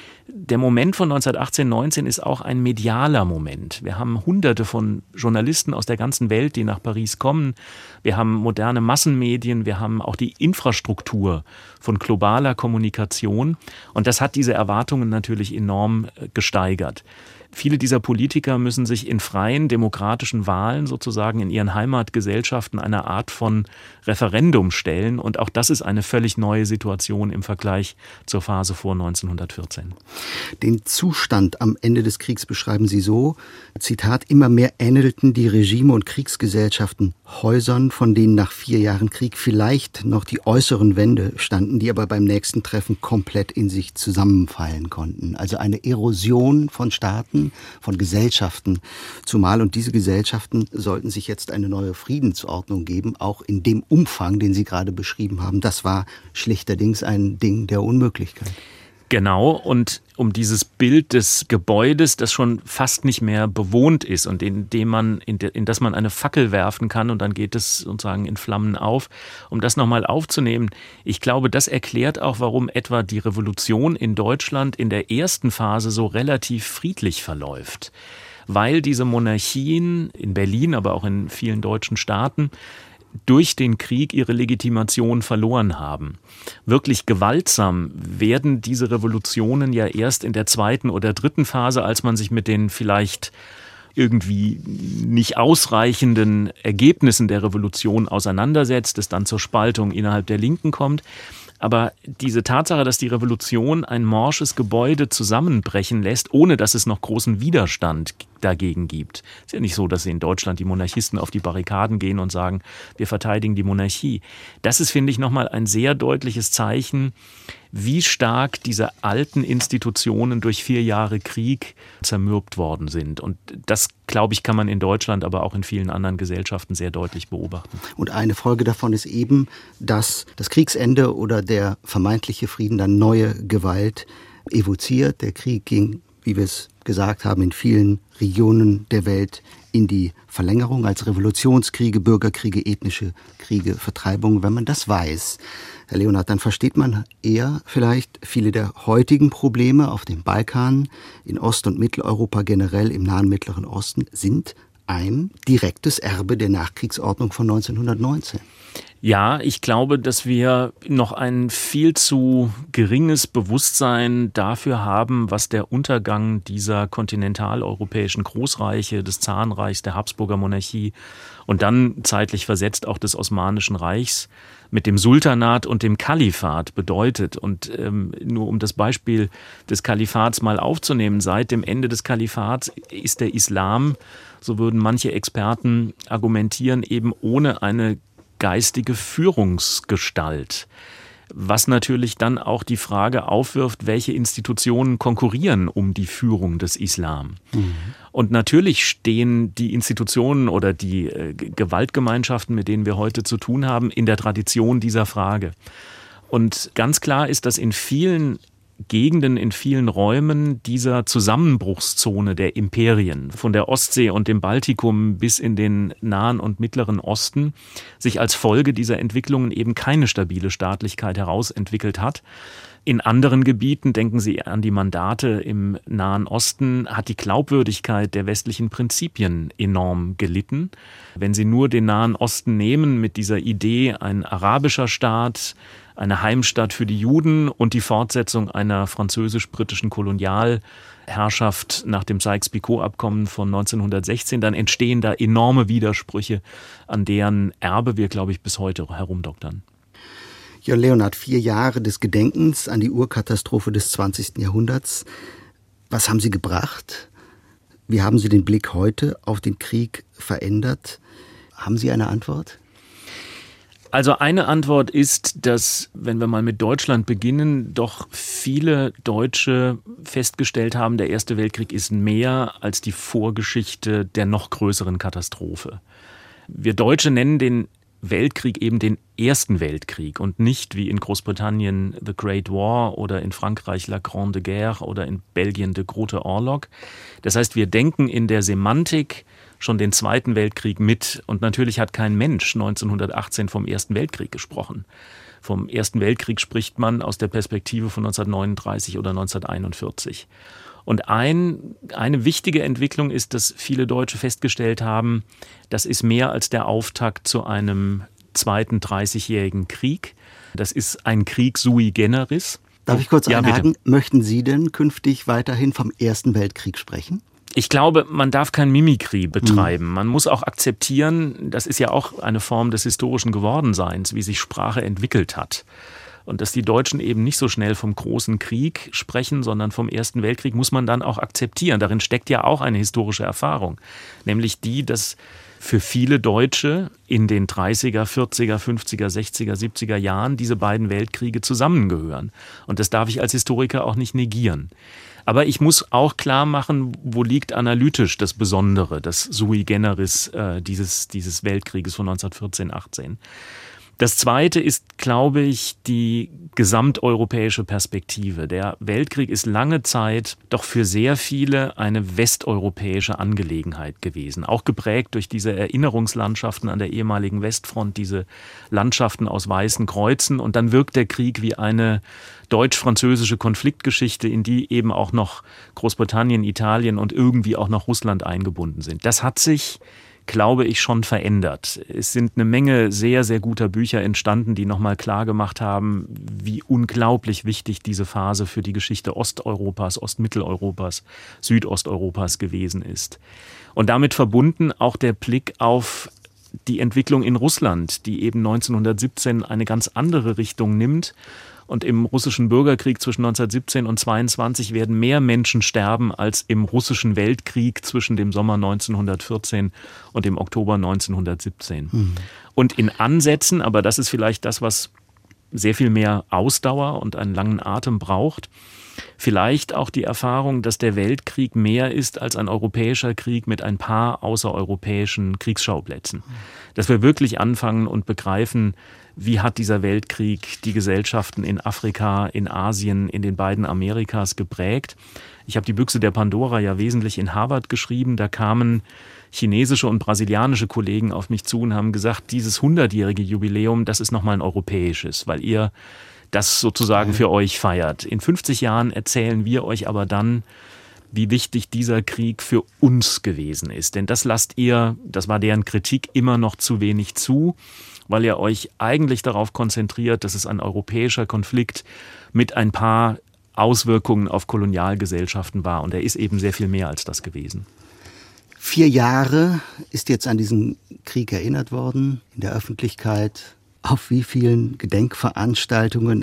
B: Der Moment von neunzehnhundertachtzehn, neunzehn ist auch ein medialer Moment. Wir haben Hunderte von Journalisten aus der ganzen Welt, die nach Paris kommen. Wir haben moderne Massenmedien, wir haben auch die Infrastruktur von globaler Kommunikation. Und das hat diese Erwartungen natürlich enorm gesteigert. Viele dieser Politiker müssen sich in freien, demokratischen Wahlen sozusagen in ihren Heimatgesellschaften einer Art von Referendum stellen. Und auch das ist eine völlig neue Situation im Vergleich zur Phase vor neunzehnhundertvierzehn.
A: Den Zustand am Ende des Kriegs beschreiben Sie so, Zitat, immer mehr ähnelten die Regime und Kriegsgesellschaften Häusern, von denen nach vier Jahren Krieg vielleicht noch die äußeren Wände standen, die aber beim nächsten Treffen komplett in sich zusammenfallen konnten. Also eine Erosion von Staaten, von Gesellschaften zumal. Und diese Gesellschaften sollten sich jetzt eine neue Friedensordnung geben, auch in dem Umfang, den Sie gerade beschrieben haben. Das war schlichterdings ein Ding der Unmöglichkeit.
B: Genau, und um dieses Bild des Gebäudes, das schon fast nicht mehr bewohnt ist und in dem man, in, de, in das man eine Fackel werfen kann und dann geht es sozusagen in Flammen auf, um das nochmal aufzunehmen. Ich glaube, das erklärt auch, warum etwa die Revolution in Deutschland in der ersten Phase so relativ friedlich verläuft. Weil diese Monarchien in Berlin, aber auch in vielen deutschen Staaten durch den Krieg ihre Legitimation verloren haben. Wirklich gewaltsam werden diese Revolutionen ja erst in der zweiten oder dritten Phase, als man sich mit den vielleicht irgendwie nicht ausreichenden Ergebnissen der Revolution auseinandersetzt, es dann zur Spaltung innerhalb der Linken kommt. Aber diese Tatsache, dass die Revolution ein morsches Gebäude zusammenbrechen lässt, ohne dass es noch großen Widerstand dagegen gibt. Es ist ja nicht so, dass in Deutschland die Monarchisten auf die Barrikaden gehen und sagen, wir verteidigen die Monarchie. Das ist, finde ich, nochmal ein sehr deutliches Zeichen, wie stark diese alten Institutionen durch vier Jahre Krieg zermürbt worden sind. Und das, glaube ich, kann man in Deutschland, aber auch in vielen anderen Gesellschaften sehr deutlich beobachten.
A: Und eine Folge davon ist eben, dass das Kriegsende oder der vermeintliche Frieden dann neue Gewalt evoziert. Der Krieg ging, wie wir es gesagt haben, in vielen Regionen der Welt in die Verlängerung als Revolutionskriege, Bürgerkriege, ethnische Kriege, Vertreibung. Wenn man das weiß, Herr Leonhardt, dann versteht man eher vielleicht viele der heutigen Probleme auf dem Balkan, in Ost- und Mitteleuropa generell, im nahen Mittleren Osten, sind ein direktes Erbe der Nachkriegsordnung von neunzehnhundertneunzehn.
B: Ja, ich glaube, dass wir noch ein viel zu geringes Bewusstsein dafür haben, was der Untergang dieser kontinentaleuropäischen Großreiche, des Zarenreichs, der Habsburger Monarchie und dann zeitlich versetzt auch des Osmanischen Reichs mit dem Sultanat und dem Kalifat bedeutet. Und ähm, nur um das Beispiel des Kalifats mal aufzunehmen, seit dem Ende des Kalifats ist der Islam, so würden manche Experten argumentieren, eben ohne eine geistige Führungsgestalt, was natürlich dann auch die Frage aufwirft, welche Institutionen konkurrieren um die Führung des Islam. Mhm. Und natürlich stehen die Institutionen oder die äh, Gewaltgemeinschaften, mit denen wir heute zu tun haben, in der Tradition dieser Frage. Und ganz klar ist, dass in vielen Gegenden, in vielen Räumen dieser Zusammenbruchszone der Imperien, von der Ostsee und dem Baltikum bis in den Nahen und Mittleren Osten, sich als Folge dieser Entwicklungen eben keine stabile Staatlichkeit herausentwickelt hat. In anderen Gebieten, denken Sie an die Mandate im Nahen Osten, hat die Glaubwürdigkeit der westlichen Prinzipien enorm gelitten. Wenn Sie nur den Nahen Osten nehmen mit dieser Idee, ein arabischer Staat, eine Heimstatt für die Juden und die Fortsetzung einer französisch-britischen Kolonialherrschaft nach dem Sykes-Picot-Abkommen von neunzehnhundertsechzehn, dann entstehen da enorme Widersprüche, an deren Erbe wir, glaube ich, bis heute herumdoktern.
A: Jörn Leonhard, vier Jahre des Gedenkens an die Urkatastrophe des zwanzigsten Jahrhunderts. Was haben Sie gebracht? Wie haben Sie den Blick heute auf den Krieg verändert? Haben Sie eine Antwort?
B: Also eine Antwort ist, dass, wenn wir mal mit Deutschland beginnen, doch viele Deutsche festgestellt haben, der Erste Weltkrieg ist mehr als die Vorgeschichte der noch größeren Katastrophe. Wir Deutsche nennen den Weltkrieg eben den Ersten Weltkrieg und nicht wie in Großbritannien The Great War oder in Frankreich La Grande Guerre oder in Belgien De Grote Oorlog. Das heißt, wir denken in der Semantik schon den Zweiten Weltkrieg mit. Und natürlich hat kein Mensch neunzehnhundertachtzehn vom Ersten Weltkrieg gesprochen. Vom Ersten Weltkrieg spricht man aus der Perspektive von neunzehnhundertneununddreißig oder neunzehnhunderteinundvierzig. Und ein, eine wichtige Entwicklung ist, dass viele Deutsche festgestellt haben, das ist mehr als der Auftakt zu einem zweiten dreißigjährigen Krieg. Das ist ein Krieg sui generis.
A: Darf ich kurz
B: ja,
A: einhaken?
B: Bitte.
A: Möchten Sie denn künftig weiterhin vom Ersten Weltkrieg sprechen?
B: Ich glaube, man darf kein Mimikry betreiben. Man muss auch akzeptieren, das ist ja auch eine Form des historischen Gewordenseins, wie sich Sprache entwickelt hat. Und dass die Deutschen eben nicht so schnell vom großen Krieg sprechen, sondern vom Ersten Weltkrieg, muss man dann auch akzeptieren. Darin steckt ja auch eine historische Erfahrung. Nämlich die, dass für viele Deutsche in den dreißiger, vierziger, fünfziger, sechziger, siebziger Jahren diese beiden Weltkriege zusammengehören. Und das darf ich als Historiker auch nicht negieren. Aber ich muss auch klar machen, wo liegt analytisch das Besondere, das sui generis äh, dieses, dieses Weltkrieges von neunzehnhundertvierzehn, achtzehn. Das Zweite ist, glaube ich, die gesamteuropäische Perspektive. Der Weltkrieg ist lange Zeit doch für sehr viele eine westeuropäische Angelegenheit gewesen. Auch geprägt durch diese Erinnerungslandschaften an der ehemaligen Westfront, diese Landschaften aus weißen Kreuzen. Und dann wirkt der Krieg wie eine deutsch-französische Konfliktgeschichte, in die eben auch noch Großbritannien, Italien und irgendwie auch noch Russland eingebunden sind. Das hat sich, glaube ich, schon verändert. Es sind eine Menge sehr, sehr guter Bücher entstanden, die nochmal klar gemacht haben, wie unglaublich wichtig diese Phase für die Geschichte Osteuropas, Ostmitteleuropas, Südosteuropas gewesen ist. Und damit verbunden auch der Blick auf die Entwicklung in Russland, die eben neunzehnhundertsiebzehn eine ganz andere Richtung nimmt. Und im russischen Bürgerkrieg zwischen neunzehnhundertsiebzehn und zweiundzwanzig werden mehr Menschen sterben als im russischen Weltkrieg zwischen dem Sommer neunzehnhundertvierzehn und dem Oktober neunzehnhundertsiebzehn. Mhm. Und in Ansätzen, aber das ist vielleicht das, was sehr viel mehr Ausdauer und einen langen Atem braucht, vielleicht auch die Erfahrung, dass der Weltkrieg mehr ist als ein europäischer Krieg mit ein paar außereuropäischen Kriegsschauplätzen. Dass wir wirklich anfangen und begreifen, wie hat dieser Weltkrieg die Gesellschaften in Afrika, in Asien, in den beiden Amerikas geprägt. Ich habe die Büchse der Pandora ja wesentlich in Harvard geschrieben. Da kamen chinesische und brasilianische Kollegen auf mich zu und haben gesagt, dieses hundertjährige Jubiläum, das ist nochmal ein europäisches, weil ihr das sozusagen für euch feiert. In fünfzig Jahren erzählen wir euch aber dann, wie wichtig dieser Krieg für uns gewesen ist. Denn das lasst ihr, das war deren Kritik, immer noch zu wenig zu, weil ihr euch eigentlich darauf konzentriert, dass es ein europäischer Konflikt mit ein paar Auswirkungen auf Kolonialgesellschaften war. Und er ist eben sehr viel mehr als das gewesen.
A: Vier Jahre ist jetzt an diesen Krieg erinnert worden in der Öffentlichkeit. Auf wie vielen Gedenkveranstaltungen,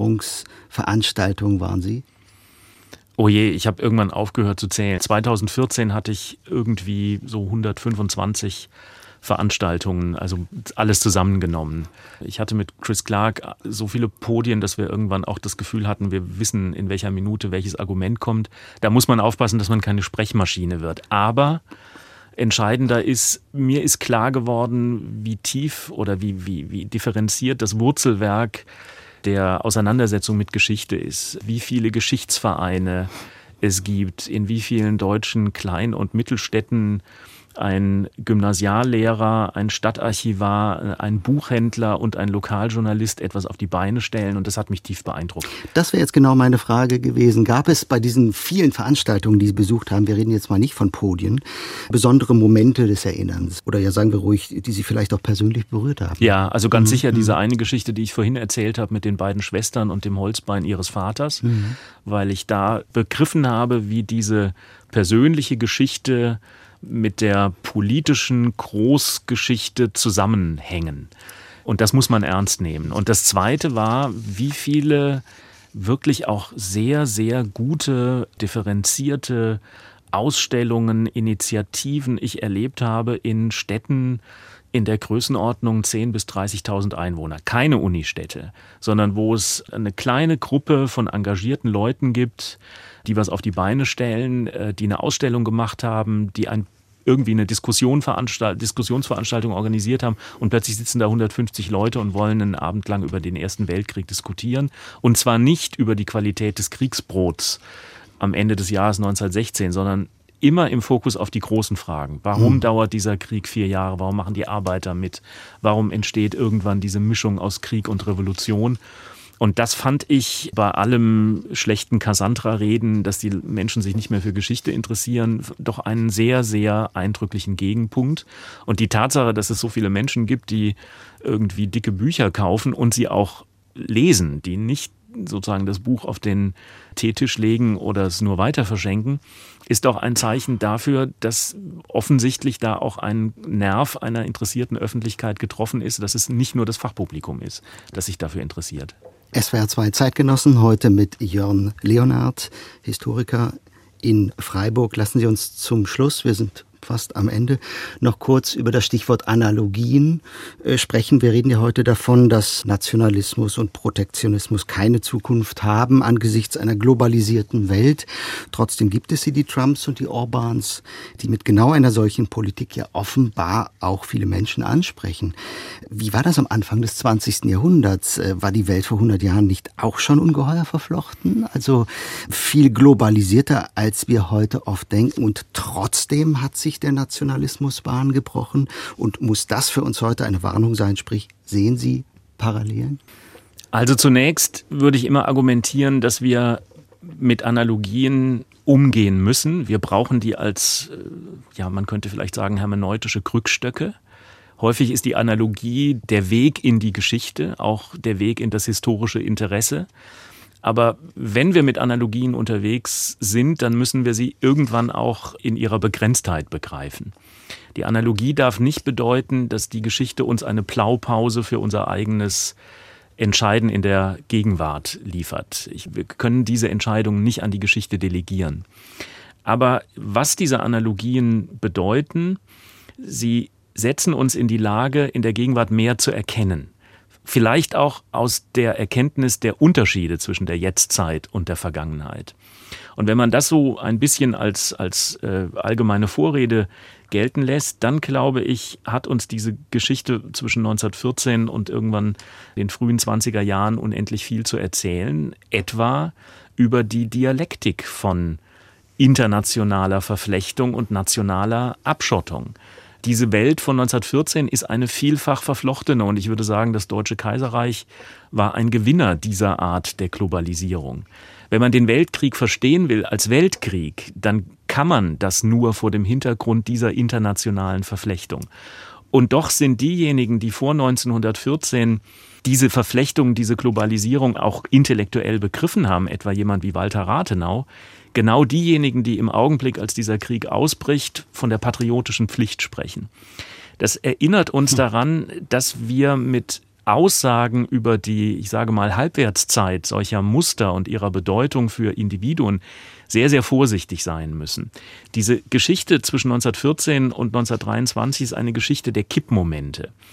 A: Erinnerungsveranstaltungen waren Sie?
B: Oh je, ich habe irgendwann aufgehört zu zählen. zweitausendvierzehn hatte ich irgendwie so hundertfünfundzwanzig Veranstaltungen, also alles zusammengenommen. Ich hatte mit Chris Clark so viele Podien, dass wir irgendwann auch das Gefühl hatten, wir wissen, in welcher Minute welches Argument kommt. Da muss man aufpassen, dass man keine Sprechmaschine wird. Aber entscheidender ist, mir ist klar geworden, wie tief oder wie, wie, wie differenziert das Wurzelwerk der Auseinandersetzung mit Geschichte ist. Wie viele Geschichtsvereine es gibt, in wie vielen deutschen Klein- und Mittelstädten ein Gymnasiallehrer, ein Stadtarchivar, ein Buchhändler und ein Lokaljournalist etwas auf die Beine stellen. Und das hat mich tief beeindruckt.
A: Das wäre jetzt genau meine Frage gewesen. Gab es bei diesen vielen Veranstaltungen, die Sie besucht haben, wir reden jetzt mal nicht von Podien, besondere Momente des Erinnerns? Oder ja, sagen wir ruhig, die Sie vielleicht auch persönlich berührt haben?
B: Ja, also ganz
A: mhm.
B: sicher diese eine Geschichte, die ich vorhin erzählt habe mit den beiden Schwestern und dem Holzbein ihres Vaters, mhm. weil ich da begriffen habe, wie diese persönliche Geschichte mit der politischen Großgeschichte zusammenhängen. Und das muss man ernst nehmen. Und das Zweite war, wie viele wirklich auch sehr, sehr gute, differenzierte Ausstellungen, Initiativen ich erlebt habe in Städten in der Größenordnung zehntausend bis dreißigtausend Einwohner. Keine Unistädte, sondern wo es eine kleine Gruppe von engagierten Leuten gibt, die was auf die Beine stellen, die eine Ausstellung gemacht haben, die ein, irgendwie eine Diskussion veranstalt, Diskussionsveranstaltung organisiert haben und plötzlich sitzen da hundertfünfzig Leute und wollen einen Abend lang über den Ersten Weltkrieg diskutieren. Und zwar nicht über die Qualität des Kriegsbrots am Ende des Jahres neunzehnhundertsechzehn, sondern immer im Fokus auf die großen Fragen. Warum mhm. dauert dieser Krieg vier Jahre? Warum machen die Arbeiter mit? Warum entsteht irgendwann diese Mischung aus Krieg und Revolution? Und das fand ich bei allem schlechten Cassandra-Reden, dass die Menschen sich nicht mehr für Geschichte interessieren, doch einen sehr, sehr eindrücklichen Gegenpunkt. Und die Tatsache, dass es so viele Menschen gibt, die irgendwie dicke Bücher kaufen und sie auch lesen, die nicht sozusagen das Buch auf den Teetisch legen oder es nur weiter verschenken, ist doch ein Zeichen dafür, dass offensichtlich da auch ein Nerv einer interessierten Öffentlichkeit getroffen ist, dass es nicht nur das Fachpublikum ist, das sich dafür interessiert.
A: S W R zwei Zeitgenossen, heute mit Jörn Leonhardt, Historiker in Freiburg. Lassen Sie uns zum Schluss, wir sind fast am Ende, noch kurz über das Stichwort Analogien äh, sprechen. Wir reden ja heute davon, dass Nationalismus und Protektionismus keine Zukunft haben angesichts einer globalisierten Welt. Trotzdem gibt es sie, die Trumps und die Orbans, die mit genau einer solchen Politik ja offenbar auch viele Menschen ansprechen. Wie war das am Anfang des zwanzigsten Jahrhunderts? Äh, war die Welt vor hundert Jahren nicht auch schon ungeheuer verflochten? Also viel globalisierter, als wir heute oft denken. Und trotzdem hat sich der Nationalismus Bahn gebrochen. Und muss das für uns heute eine Warnung sein? Sprich, sehen Sie Parallelen?
B: Also zunächst würde ich immer argumentieren, dass wir mit Analogien umgehen müssen. Wir brauchen die als, ja, man könnte vielleicht sagen, hermeneutische Krückstöcke. Häufig ist die Analogie der Weg in die Geschichte, auch der Weg in das historische Interesse. Aber wenn wir mit Analogien unterwegs sind, dann müssen wir sie irgendwann auch in ihrer Begrenztheit begreifen. Die Analogie darf nicht bedeuten, dass die Geschichte uns eine Blaupause für unser eigenes Entscheiden in der Gegenwart liefert. Ich, wir können diese Entscheidungen nicht an die Geschichte delegieren. Aber was diese Analogien bedeuten, sie setzen uns in die Lage, in der Gegenwart mehr zu erkennen. Vielleicht auch aus der Erkenntnis der Unterschiede zwischen der Jetztzeit und der Vergangenheit. Und wenn man das so ein bisschen als, als äh, allgemeine Vorrede gelten lässt, dann glaube ich, hat uns diese Geschichte zwischen neunzehnhundertvierzehn und irgendwann den frühen zwanziger Jahren unendlich viel zu erzählen, etwa über die Dialektik von internationaler Verflechtung und nationaler Abschottung. Diese Welt von neunzehnhundertvierzehn ist eine vielfach verflochtene und ich würde sagen, das Deutsche Kaiserreich war ein Gewinner dieser Art der Globalisierung. Wenn man den Weltkrieg verstehen will als Weltkrieg, dann kann man das nur vor dem Hintergrund dieser internationalen Verflechtung. Und doch sind diejenigen, die vor neunzehnhundertvierzehn diese Verflechtung, diese Globalisierung auch intellektuell begriffen haben, etwa jemand wie Walter Rathenau, genau diejenigen, die im Augenblick, als dieser Krieg ausbricht, von der patriotischen Pflicht sprechen. Das erinnert uns daran, dass wir mit Aussagen über die, ich sage mal, Halbwertszeit solcher Muster und ihrer Bedeutung für Individuen sehr, sehr vorsichtig sein müssen. Diese Geschichte zwischen neunzehnhundertvierzehn und neunzehnhundertdreiundzwanzig ist eine Geschichte der Kippmomente.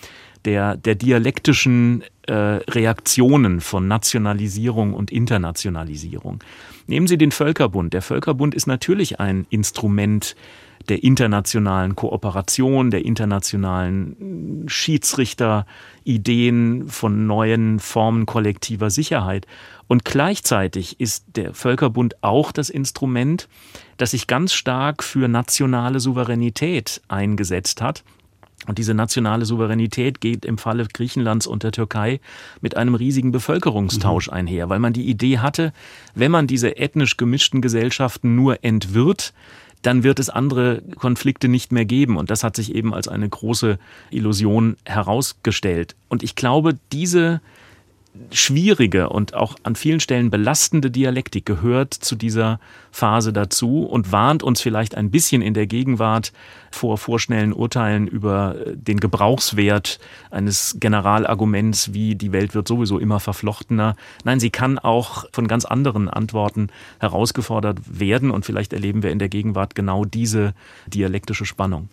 B: der, der dialektischen äh, Reaktionen von Nationalisierung und Internationalisierung. Nehmen Sie den Völkerbund. Der Völkerbund ist natürlich ein Instrument der internationalen Kooperation, der internationalen Schiedsrichterideen von neuen Formen kollektiver Sicherheit. Und gleichzeitig ist der Völkerbund auch das Instrument, das sich ganz stark für nationale Souveränität eingesetzt hat. Und diese nationale Souveränität geht im Falle Griechenlands und der Türkei mit einem riesigen Bevölkerungstausch einher, weil man die Idee hatte, wenn man diese ethnisch gemischten Gesellschaften nur entwirrt, dann wird es andere Konflikte nicht mehr geben. Und das hat sich eben als eine große Illusion herausgestellt. Und ich glaube, diese schwierige und auch an vielen Stellen belastende Dialektik gehört zu dieser Phase dazu und warnt uns vielleicht ein bisschen in der Gegenwart vor vorschnellen Urteilen über den Gebrauchswert eines Generalarguments wie die Welt wird sowieso immer verflochtener. Nein, sie kann auch von ganz anderen Antworten herausgefordert werden und vielleicht erleben wir in der Gegenwart genau diese dialektische Spannung.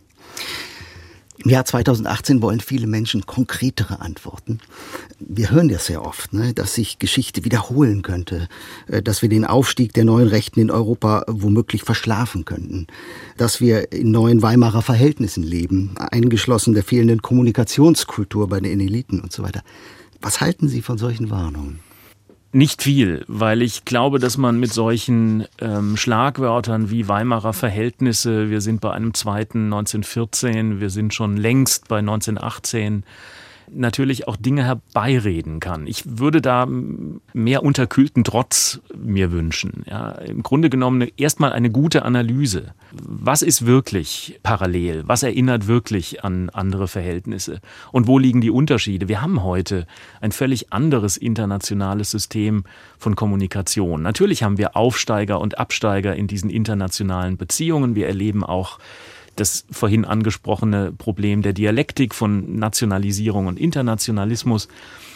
A: Im Jahr zweitausendachtzehn wollen viele Menschen konkretere Antworten. Wir hören das sehr oft, ne, dass sich Geschichte wiederholen könnte, dass wir den Aufstieg der neuen Rechten in Europa womöglich verschlafen könnten, dass wir in neuen Weimarer Verhältnissen leben, eingeschlossen der fehlenden Kommunikationskultur bei den Eliten und so weiter. Was halten Sie von solchen Warnungen?
B: Nicht viel, weil ich glaube, dass man mit solchen ähm, Schlagwörtern wie Weimarer Verhältnisse, wir sind bei einem zweiten neunzehnhundertvierzehn, wir sind schon längst bei neunzehnhundertachtzehn, natürlich auch Dinge herbeireden kann. Ich würde da mehr unterkühlten Trotz mir wünschen. Ja, im Grunde genommen erstmal eine gute Analyse. Was ist wirklich parallel? Was erinnert wirklich an andere Verhältnisse? Und wo liegen die Unterschiede? Wir haben heute ein völlig anderes internationales System von Kommunikation. Natürlich haben wir Aufsteiger und Absteiger in diesen internationalen Beziehungen. Wir erleben auch das vorhin angesprochene Problem der Dialektik von Nationalisierung und Internationalismus.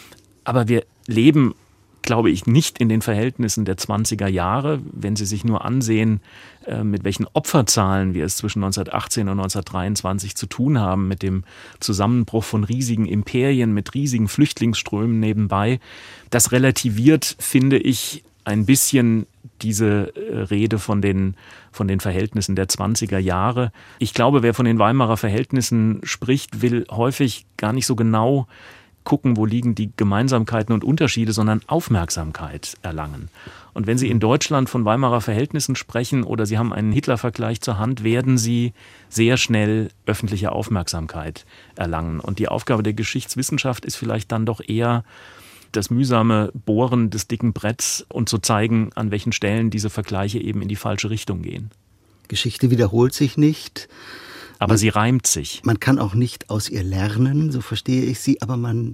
B: Aber wir leben, glaube ich, nicht in den Verhältnissen der zwanziger Jahre. Wenn Sie sich nur ansehen, mit welchen Opferzahlen wir es zwischen neunzehnhundertachtzehn und neunzehnhundertdreiundzwanzig zu tun haben, mit dem Zusammenbruch von riesigen Imperien, mit riesigen Flüchtlingsströmen nebenbei. Das relativiert, finde ich, ein bisschen diese Rede von den, von den Verhältnissen der zwanziger Jahre. Ich glaube, wer von den Weimarer Verhältnissen spricht, will häufig gar nicht so genau gucken, wo liegen die Gemeinsamkeiten und Unterschiede, sondern Aufmerksamkeit erlangen. Und wenn Sie in Deutschland von Weimarer Verhältnissen sprechen oder Sie haben einen Hitler-Vergleich zur Hand, werden Sie sehr schnell öffentliche Aufmerksamkeit erlangen. Und die Aufgabe der Geschichtswissenschaft ist vielleicht dann doch eher das mühsame Bohren des dicken Bretts und zu zeigen, an welchen Stellen diese Vergleiche eben in die falsche Richtung gehen.
A: Geschichte wiederholt sich nicht.
B: Aber man, sie reimt sich.
A: Man kann auch nicht aus ihr lernen, so verstehe ich Sie, aber man,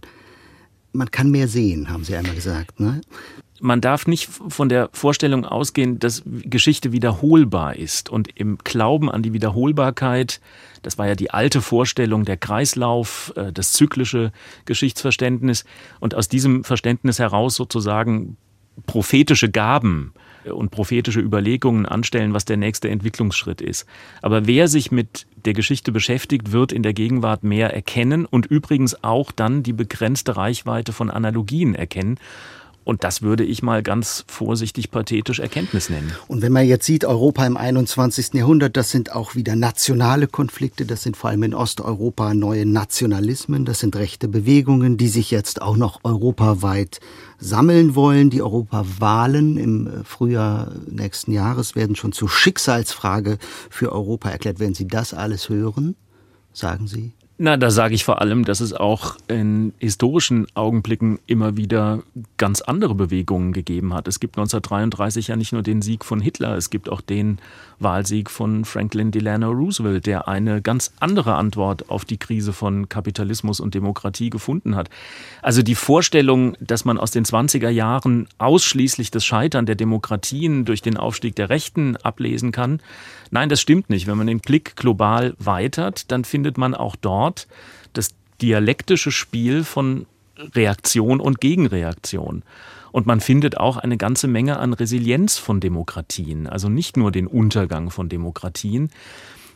A: man kann mehr sehen, haben Sie einmal gesagt, ne?
B: Man darf nicht von der Vorstellung ausgehen, dass Geschichte wiederholbar ist. Und im Glauben an die Wiederholbarkeit, das war ja die alte Vorstellung, der Kreislauf, das zyklische Geschichtsverständnis. Und aus diesem Verständnis heraus sozusagen prophetische Gaben und prophetische Überlegungen anstellen, was der nächste Entwicklungsschritt ist. Aber wer sich mit der Geschichte beschäftigt, wird in der Gegenwart mehr erkennen und übrigens auch dann die begrenzte Reichweite von Analogien erkennen. Und das würde ich mal ganz vorsichtig pathetisch Erkenntnis nennen.
A: Und wenn man jetzt sieht, Europa im einundzwanzigsten Jahrhundert, das sind auch wieder nationale Konflikte, das sind vor allem in Osteuropa neue Nationalismen, das sind rechte Bewegungen, die sich jetzt auch noch europaweit sammeln wollen. Die Europawahlen im Frühjahr nächsten Jahres werden schon zur Schicksalsfrage für Europa erklärt. Wenn Sie das alles hören, sagen Sie?
B: Na, da sage ich vor allem, dass es auch in historischen Augenblicken immer wieder ganz andere Bewegungen gegeben hat. Es gibt neunzehnhundertdreiunddreißig ja nicht nur den Sieg von Hitler, es gibt auch den Wahlsieg von Franklin Delano Roosevelt, der eine ganz andere Antwort auf die Krise von Kapitalismus und Demokratie gefunden hat. Also die Vorstellung, dass man aus den zwanziger Jahren ausschließlich das Scheitern der Demokratien durch den Aufstieg der Rechten ablesen kann, nein, das stimmt nicht. Wenn man den Blick global weitert, dann findet man auch dort das dialektische Spiel von Reaktion und Gegenreaktion. Und man findet auch eine ganze Menge an Resilienz von Demokratien, also nicht nur den Untergang von Demokratien.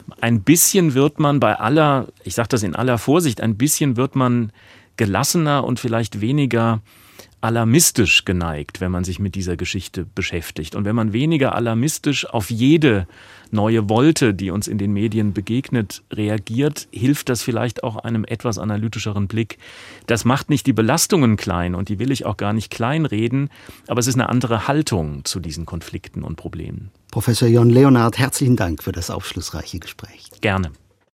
B: Ein bisschen wird man bei aller, ich sage das in aller Vorsicht, ein bisschen wird man gelassener und vielleicht weniger alarmistisch geneigt, wenn man sich mit dieser Geschichte beschäftigt. Und wenn man weniger alarmistisch auf jede neue Wolte, die uns in den Medien begegnet, reagiert, hilft das vielleicht auch einem etwas analytischeren Blick. Das macht nicht die Belastungen klein und die will ich auch gar nicht kleinreden, aber es ist eine andere Haltung zu diesen Konflikten und Problemen.
A: Professor Jon Leonhard, herzlichen Dank für das aufschlussreiche Gespräch.
B: Gerne.